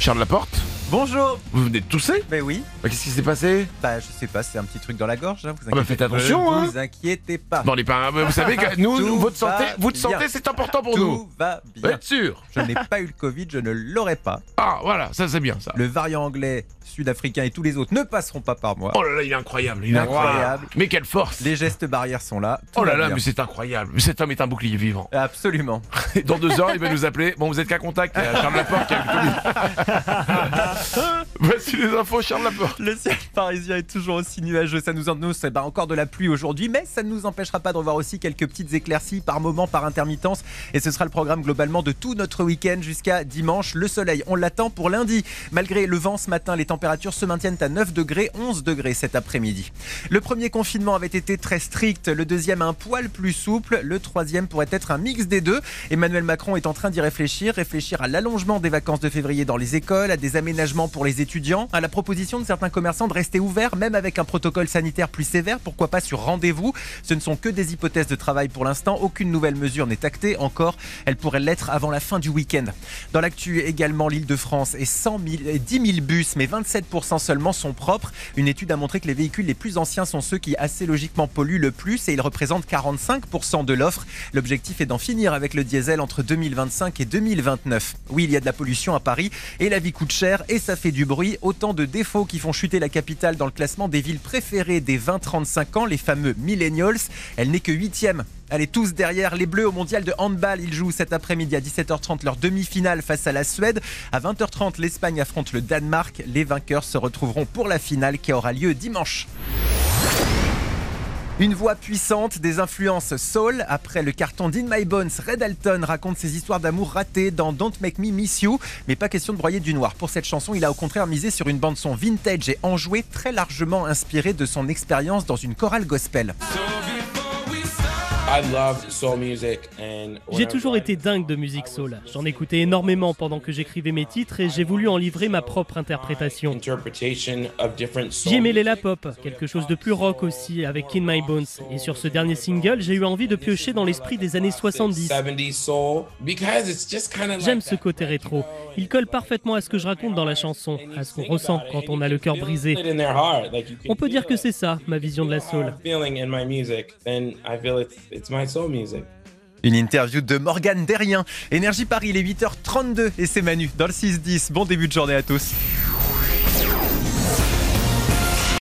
Charles Laporte, Bonjour. vous venez de tousser? Ben oui. Qu'est-ce qui s'est passé? Bah je sais pas, c'est un petit truc dans la gorge. Hein. Faites attention, Ne hein. vous inquiétez pas. Bon, les parents, vous savez que nous, Tout votre santé, va votre santé, bien. c'est important pour nous. Tout va Vous bien. êtes sûr? Je n'ai pas eu le Covid, je ne l'aurai pas. Ah, voilà, ça c'est bien ça. Le variant anglais, sud-africain et tous les autres ne passeront pas par moi. Oh là là, il est incroyable, il est Incroyable. incroyable. Mais quelle force! Les gestes barrières sont là. Tout Oh là va là, bien. mais c'est incroyable. Mais cet homme est un bouclier vivant. Absolument. Et dans 2 heures, il va nous appeler. Bon, vous êtes qu'à contact, il y a Charles Laporte qui a tout dit. Voici les infos, Charles Laporte. Le ciel parisien est toujours aussi nuageux, ça nous annonce encore de la pluie aujourd'hui, mais ça ne nous empêchera pas de revoir aussi quelques petites éclaircies par moment, par intermittence, et ce sera le programme globalement de tout notre week-end jusqu'à dimanche. Le soleil, on l'attend pour lundi. Malgré le vent ce matin, les températures se maintiennent à 9 degrés, 11 degrés cet après-midi. Le premier confinement avait été très strict, le deuxième un poil plus souple, le troisième pourrait être un mix des deux. Emmanuel Macron est en train d'y réfléchir à l'allongement des vacances de février dans les écoles, à des aménagements pour les étudiants, à la proposition de certains commerçants de rester ouverts, même avec un protocole sanitaire plus sévère, pourquoi pas sur rendez-vous. Ce ne sont que des hypothèses de travail pour l'instant, aucune nouvelle mesure n'est actée encore, elle pourrait l'être avant la fin du week-end. Dans l'actu également, l'Île-de-France et 10 000 bus, mais 27% seulement sont propres. Une étude a montré que les véhicules les plus anciens sont ceux qui assez logiquement polluent le plus et ils représentent 45% de l'offre. L'objectif est d'en finir avec le diesel entre 2025 et 2029. Oui, il y a de la pollution à Paris et la vie coûte cher et ça fait du bruit. Autant de défauts qui font chuter la capitale dans le classement des villes préférées des 20-35 ans, les fameux millennials. Elle n'est que 8e. Allez, tous derrière les Bleus au mondial de handball. Ils jouent cet après-midi à 17h30 leur demi-finale face à la Suède. À 20h30, l'Espagne affronte le Danemark. Les vainqueurs se retrouveront pour la finale qui aura lieu dimanche. Une voix puissante, des influences soul. Après le carton d'In My Bones, Red Alton raconte ses histoires d'amour ratées dans Don't Make Me Miss You. Mais pas question de broyer du noir. Pour cette chanson, il a au contraire misé sur une bande-son vintage et enjouée, très largement inspirée de son expérience dans une chorale gospel. J'ai toujours été dingue de musique soul. J'en écoutais énormément pendant que j'écrivais mes titres et j'ai voulu en livrer ma propre interprétation. J'y ai mêlé la pop, quelque chose de plus rock aussi avec In My Bones. Et sur ce dernier single, j'ai eu envie de piocher dans l'esprit des années 70. J'aime ce côté rétro. Il colle parfaitement à ce que je raconte dans la chanson, à ce qu'on ressent quand on a le cœur brisé. On peut dire que c'est ça, ma vision de la soul. Une interview de Morgane Derrien. Énergie Paris, il est 8h32 et c'est Manu dans le 6-10. Bon début de journée à tous.